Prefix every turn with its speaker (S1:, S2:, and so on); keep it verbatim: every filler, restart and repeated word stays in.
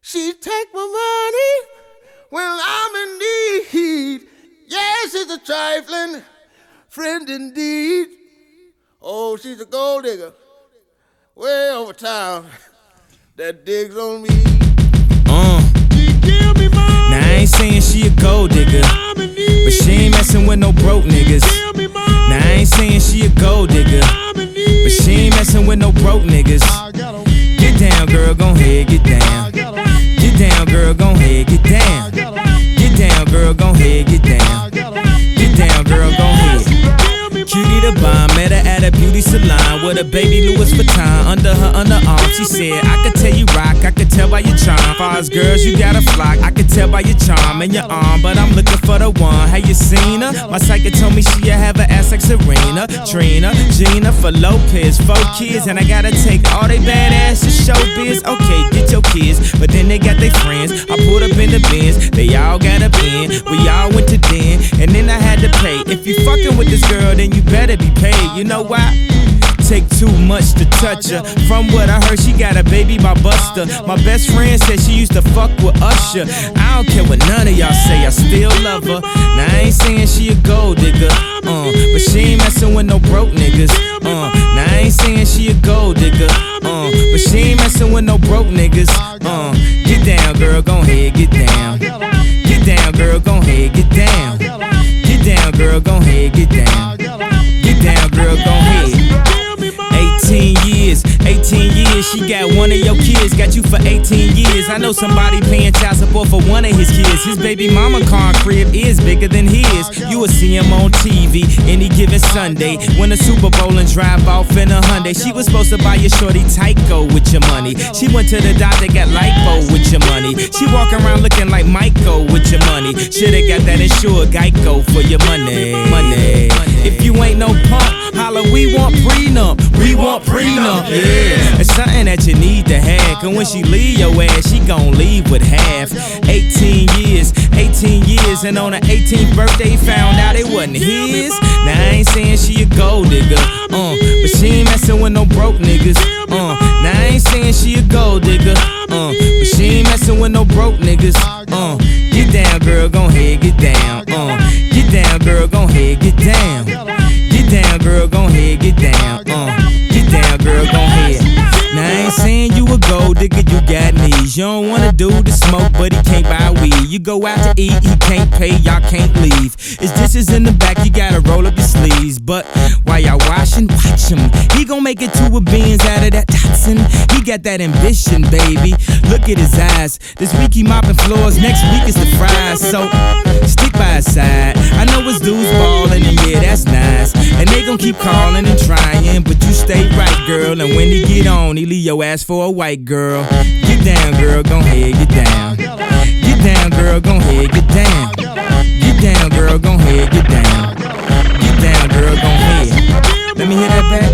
S1: She take my money when I'm in need. Yes, she's a trifling friend indeed. Oh, she's a gold digger way over town that digs on me.
S2: Uh. Now I ain't saying she a gold digger, but she ain't messing with no broke niggas. Now I ain't saying she a gold digger, but she ain't messing with no broke niggas. Get down, girl, gon' head, get down. Get down, girl, gon' head, get down. Get down, girl, gon' head, get down. Get down, girl, gon' head. Cutie the bomb, met her at a beauty salon with a baby Louis Vuitton under her underarm. She said, I could tell you rock, I could tell by your charm. Far as girls, you got a flock, I could tell by your charm and your arm. But I'm looking for the one, have you seen her? My psychic told me she'll have an ass like Serena, Trina, Gina, for Lopez, four kids. And I gotta take all they badass to showbiz. Okay, get your kids, but then they got their friends. I pulled up in the Benz, they all got a bin. We all went to den, and then I had to pay. If you fucking with this girl, then you better be paid. You know why? Take too much to touch her. From what I heard, she got a baby by Buster. My best friend said she used to fuck with Usher. I don't care what none of y'all say, I still love her. Now I ain't saying she a gold digger, uh, but she ain't messing with no broke niggas. Uh, now I ain't saying she a gold digger, uh, but she ain't messing with no broke niggas. Uh, get down, girl, gon' head, get down. Get down, girl, gon' head, get down. Get down, girl, gon' head, get down. Get down, girl, gon' head. eighteen years, eighteen years, she got one of your kids, got you for eighteen years. I know somebody paying child support for one of his kids. His baby mama car crib is bigger than his. You will see him on T V any given Sunday. Win a Super Bowl and drive off in a Hyundai. She was supposed to buy your shorty Tyco with your money. She went to the doctor, got lipo with your money. She walk around looking like Michael with your money. Shoulda got that insured Geico for your money. Money. If you ain't no punk, holla, we want prenup. We want prenup, yeah. It's something that you need to have, cause when she leave your ass, she gon' leave with half. eighteen years, eighteen years, and on her eighteenth birthday, found out it wasn't his. Now I ain't saying she a gold digger, uh, but she ain't messing with no broke niggas. Uh, now I ain't saying she a gold digger, uh, but she ain't messing with no broke niggas. Uh, get down, girl, gon' head, get down. Uh, get down, girl, gon' head, get down. Get down, girl, gon' head, get down. Uh, get down, girl, gon' head. Now I ain't saying you a gold digger, you got knees. You don't wanna do the smoke, but he can't buy weed. You go out to eat, he can't pay, y'all can't leave. His dishes in the back, you gotta roll up your sleeves. But while y'all washing, watch him. He gon' make it two of beans out of that toxin. He got that ambition, baby. Look at his eyes. This week he mopping floors, next week is the fries. So stick by his side. I know his dudes ballin', and yeah, that's nice. And they gon' keep calling and trying, but you stay right, girl. And when he get on, he leave your ass for a white girl. Get down, girl, gon' head, get down. Get down, girl, gon' head, get down. Get down, girl, gon' head, get down. Get down, girl, gon' head. Let me hear that back.